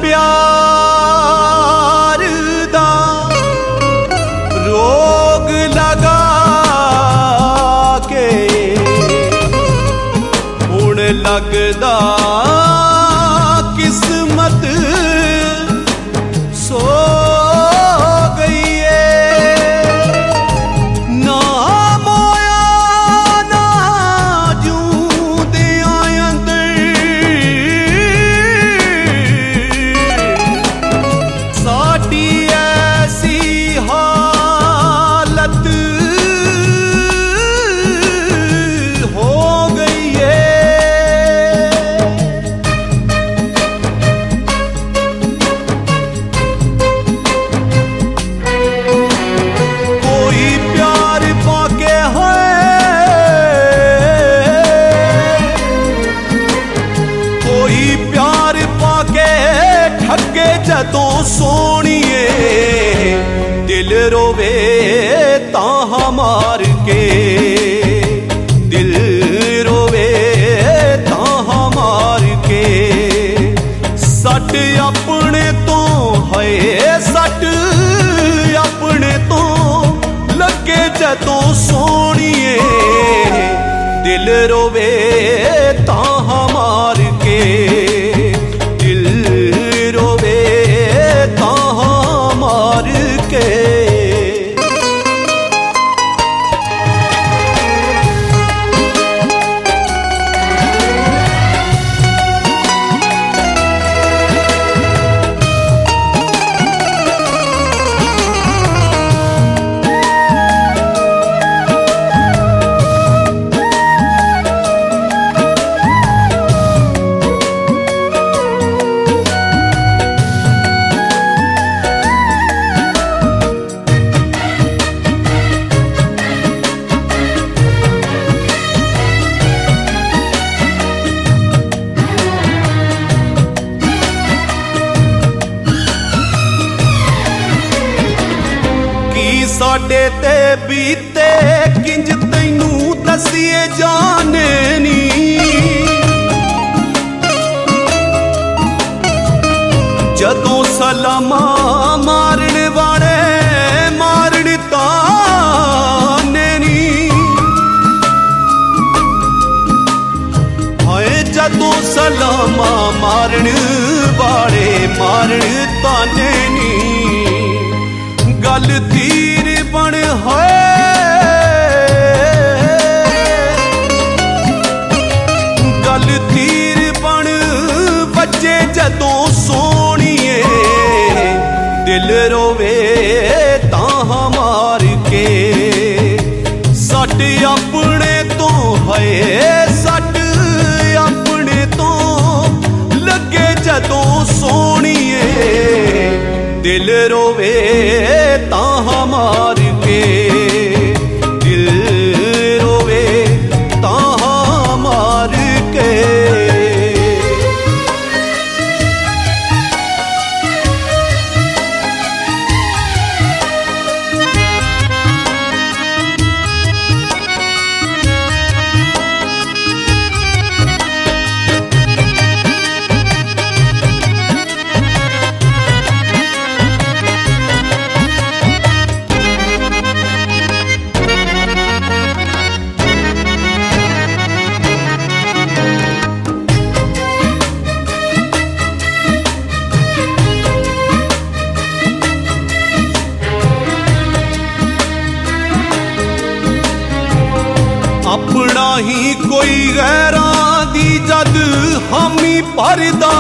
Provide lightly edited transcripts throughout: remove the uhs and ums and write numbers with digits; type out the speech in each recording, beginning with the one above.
प्यार दा रोग लगा के हुण लगदा किस्मत सो गई है। ना मोया ना जूंदे अंदर साडी ऐसी हालत हो गई है। कोई प्यार पाके कोई प्यार पाके ठगे जदों सोनिए दिल रोवे तां मार के दिल रोवे तां मार के सट अपने तो है सट अपने तो लगे जदों सोनिए दिल रोवे तां मार के दिल रोवे तां मार के। साडे ते बीते किंज तैनू दसिए जाने नी जदों सलामा मारन वाले मारन ताने नी हाय जदों सलामा मारन वाले मारन ताने नी गल तीर बन है गल तीर बन बच्चे जदों सोनिए दिल रोवे तां मार के सट अपने तो है सट अपने तो लगे जदों सोनिए दिल रोवे तां मार के दिल रोवे तां मार के। अपना ही कोई गैरां दी जद हामी भरदा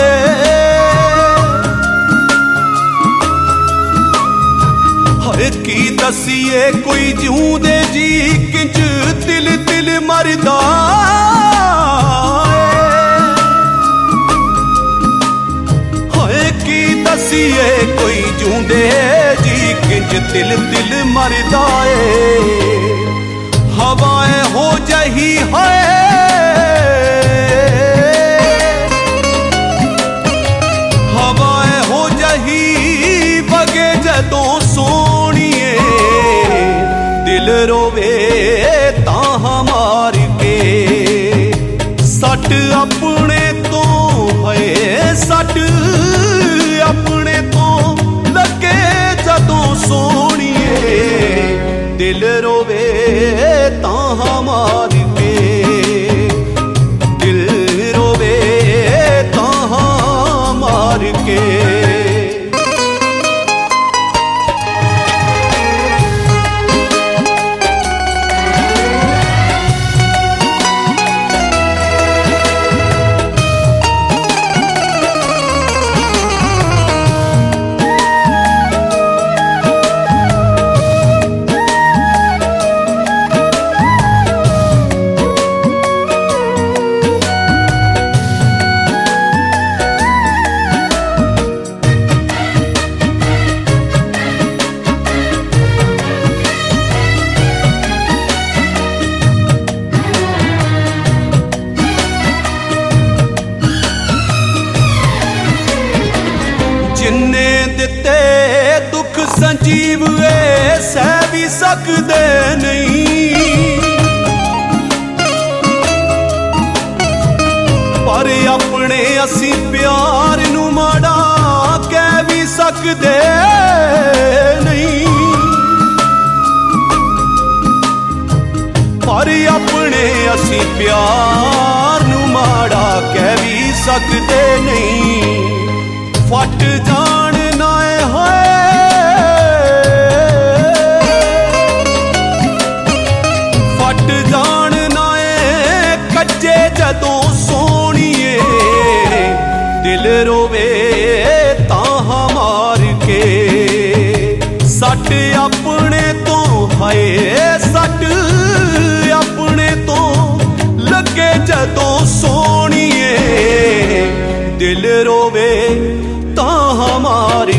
है की दसीए कोई जूंदे जी किंज दिल दिल मरदा है की दसीए कोई जूंदे जी किंज दिल दिल मरदा है। हवाएं हो जही है हवाएं हो जही बगे जदों सोनिए दिल रोवे तां मार के दिल रोवे तां मार के, दिल रोवे तां मार के। जिन्ने दिते दुख संजीव सह भी सकदे नहीं, पर अपने असी प्यार नू माड़ा कह भी सकदे नहीं, पर अपने असी प्यार नू माड़ा कह भी सकदे नहीं। फट जान नाए होए, फट जान नाए कच्चे जदों सोनिए, दिल रोवे तां मार के। सट अपने तो हाय सट अपने तो लगे जदों सोनिए, दिल रोवे तां मार